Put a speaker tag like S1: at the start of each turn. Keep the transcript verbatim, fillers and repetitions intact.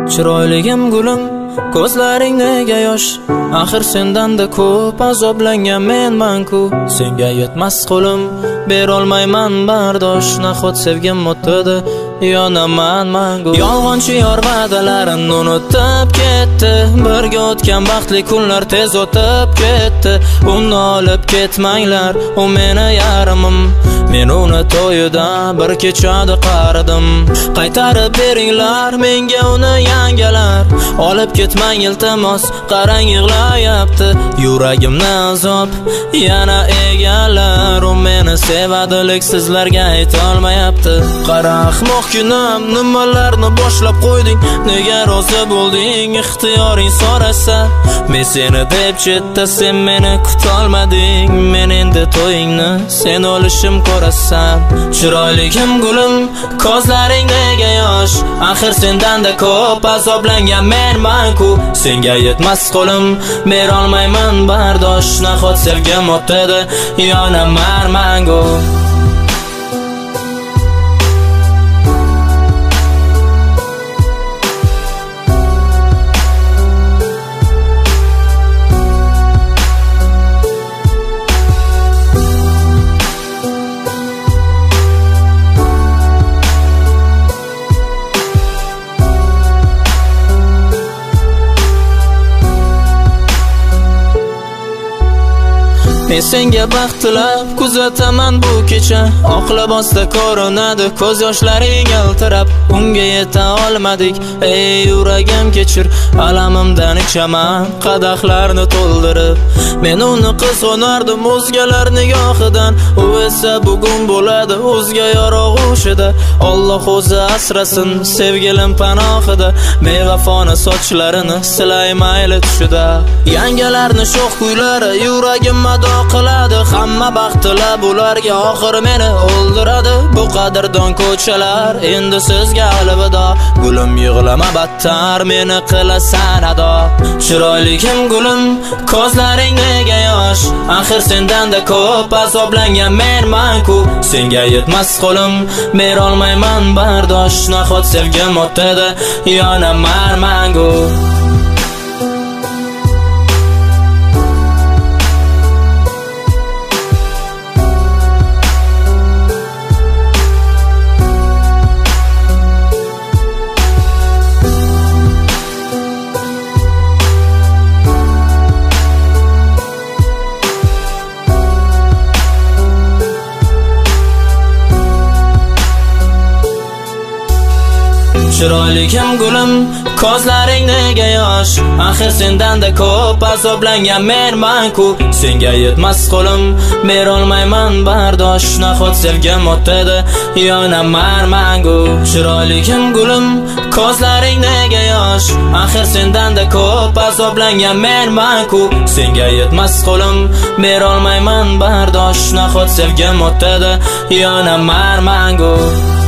S1: Chiroyligim gulim, ko'zlaring nega yosh? Axir sendan-da ko'p azoblangan menman-ku. Senga yetmas qo'lim, berolmayman bardosh. Nahot sevgim o'tdi, yonaman mangu. Yolg'onchi yor va'dalarini unutib ketdi. Birga o'tgan baxtli kunlar tez o'tib ketdi. Uni olib ketmanglar, u meni yarimim. Men uni to'yida bir kechada qaridim. Qaytarib beringlar menga uni yangalar. Olib ketmang iltimos, qarang yig'layapti. Yuragimni azob yana egallar. U meni sevadilik sizlarga aytolmayapti. Qara ahmoq kunim, nimalarni boshlab qo'yding? Nega rozi bo'lding? Ixtiyoring so'rasa, men seni deb chetda, sen meni kutolmading. Men endi to'yingni sen olishim ko'rasan. Chiroyligim gulim, ko'zlaring nega yosh? Axir sendan-da ko'p azoblangan menman-ku. Senga yetmas qo'lim, berolmayman bardosh. Nahot sevgim o'tdi, yonaman mangu. Men senga baxt tilab kuzataman bu kecha. Oq libosda ko'rinadi ko'z yoshlaring yaltirab. Unga yeta olmadik, ey yuragim kechir. Alamimdan ichaman qadahlarni to'ldirib. Men uni qizg'onardim o'zgalar nigohidan. U esa bugun bo'ladi o'zga yorug'ushida. Alloh o'zi asrasin sevgilim panohida. Bevafona sochlarini silay mayli tushida. Yangalarni sho'x kuylari yuragim mado qiladi. Hamma baxtlar ularga oxir meni o'ldiradi. Bu qadrdon ko'chalar endi sizga alvido. Gulim yig'lama battar, meni qilasan ado. Chiroyligim gulim, ko'zlaring nega yosh? Axir sendan-da ko'p azoblangan menman-ku. Senga yetmas qo'lim, berolmayman bardosh. Nahot sevgim o'tdi, yonaman mangu. Chiroyligim gulim, ko'zlaring nega yosh? Axir sendan-da ko'p azoblangan menman-ku. Senga yetmas qo'lim, berolmayman bardosh. Nahot sevgim o'tdi, yonaman mangu. Chiroyligim gulim, ko'zlaring nega yosh? Axir sendan-da ko'p azoblangan menman-ku. Senga yetmas qo'lim, berolmayman bardosh. Nahot sevgim o'tdi, yonaman mangu.